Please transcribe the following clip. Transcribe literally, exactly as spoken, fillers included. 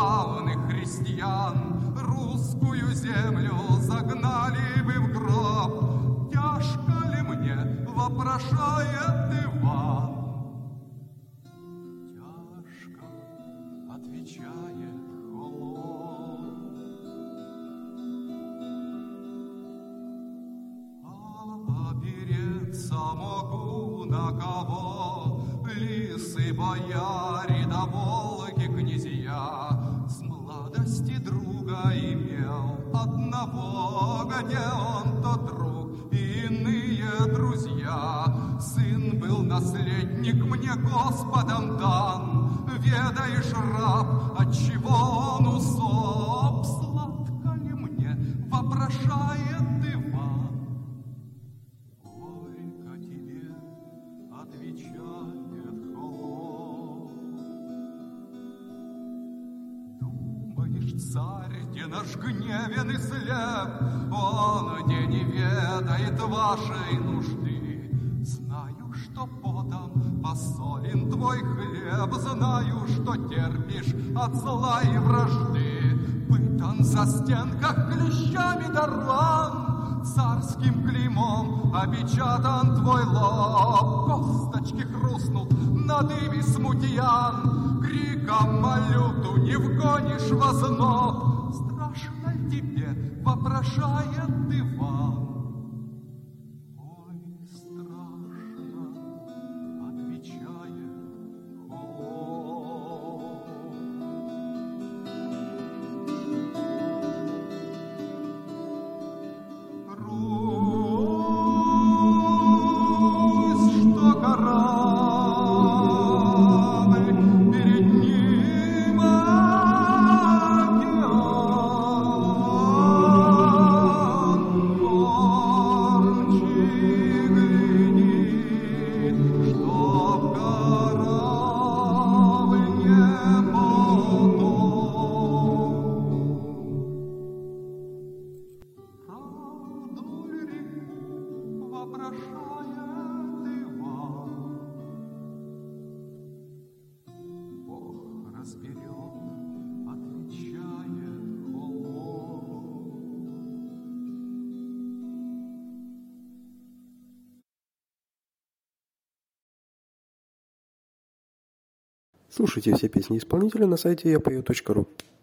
православных христиан русскую землю загнали бы в гроб. Тяжко ли мне, вопрошает Иван? Тяжко, отвечает холод. А опереться могу на кого? Лисы, бояре, да волки, князья. С молодости друга имел одного, где он, тот друг, и иные друзья. Сын был наследник, мне Господом дан. Ведаешь, раб, отчего он усоп? Сладко ли мне, вопрошает Иван? Горько тебе, отвечает холод. Думаешь, царь, где наш гневен и слеп, он, где не ведает вашей нужды. Знаю, что потом посолен твой хлеб, знаю, что терпишь от зла и вражды. Пытан за стенках клещами да ран, царским клеймом опечатан твой лоб. Косточки хрустнут на дыбе смутьян, криком малюту не вгонишь в озноб. Страшно ли тебе, вопрошает Иван? Ой, страшно, отвечает холод. Русь, что корабль, перед ним океан, кормчий глядит, чтоб корабль не потоп. Правду ли реку вопрошает Иван? Бог разберет, отвечает холод. Слушайте все песни исполнителя на сайте я пою точка ру.